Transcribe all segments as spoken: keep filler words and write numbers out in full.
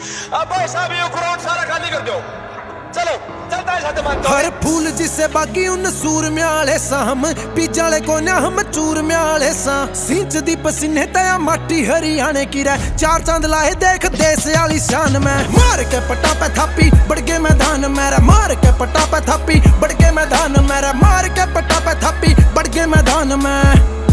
अब भाई साहब ये ग्राउंड सारा खाली कर दो, चलो चलता है साथ मानता हर फूल जिसे बागी उन सूर म्याले सा हम पीजाले को ना हम चूर म्याले सा सिंच दी पसीने तया माटी हरियाणे की रे चार चांद लाए देख देश वाली शान में मार के पटा पे थापी बढ़ के मैदान मेरा मार के पटा पे थापी बढ़ के मैदान मेरा मार के पटा पे थापी बढ़ के मैदान में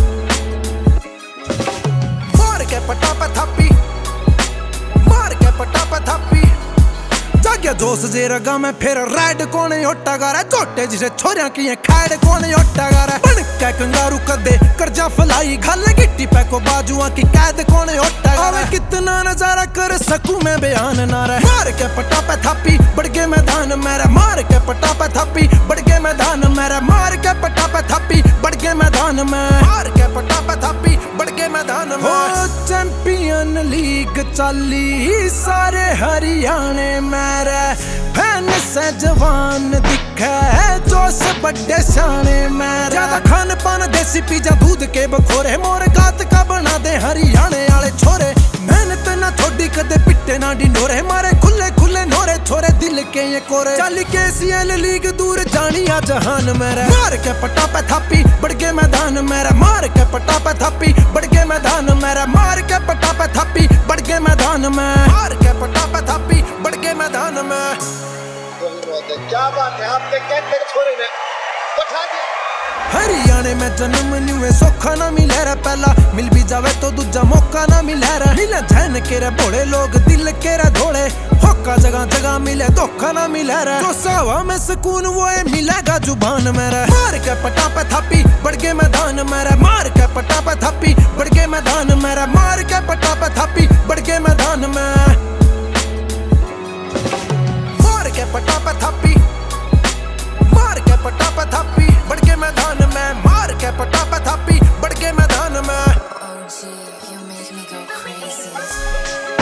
मार के पटा पे थापी मार के पटा पे थापी जाग्या जोश जे रगा में फिर रेड कोने होटा गारा छोटे जिसे छोरियां की खैड कोने होटा गारा बन के कंगारू कदे कर्जा फलाई घल गिट्टी पे को बाजुआ की कैद कोने होटा गारा कितना नजारा कर सकूं मैं बयान ना रहे मार के पटा पे थापी बढ़ के मैदान मेरा मार के पटा पे थापी बढ़ के मैदान मेरा मार के पटा पे थापी बढ़ के मैदान में मार के पटा पे थापी बढ़ के मैदान में हो चैंपियन लीग चाली सारे हरियाणे मेरे फैन से जवान दिखे जोश बड़े शाने मेरे ज्यादा खान पान देसी पिज्जा दूध के बखोरे मोर गात का बना दे हरियाणे वाले छोरे मेहनत ना थोड़ी कदे पिट्टे ना डिंडोरे मारे खुले खुले नोरे छोरे दिल के ये कोरे चल के सीएल लीग दूर जानिया जहान मेरे मार के पटा पे थापी बढ़ के मैदान मेरा मार के पटा पे थापी बढ़ के मैदान मेरा मार के पटा पे थापी बढ़ के मैदान में मार के पटा पे थापी बढ़ के मैदान में क्या बात है, आपने कहते छोरे ने उठा दिया। हरियाणे में जन्म न्यूए सौखा ना मिले रे पहला मिल भी जावे तो दूजा मौका ना मिले रे मिले झन के रे भोले लोग दिल के रे धोले होका जगह जगह मिले धोखा ना मिले रे जो सावा में सुकून वो है मिलेगा जुबान मेरे मार के पटा पे थापी बढ़ के मैदान मेरा मार के पटा पे थापी बढ़ के मैदान मेरा मार के पटा पे थापी बढ़ के मैदान में मार के पटा पे थापी मार के पटा पे थापी बढ़ के मैदान में मार के पटा पे थापी बढ़ के मैदान में O G, you make me go crazy.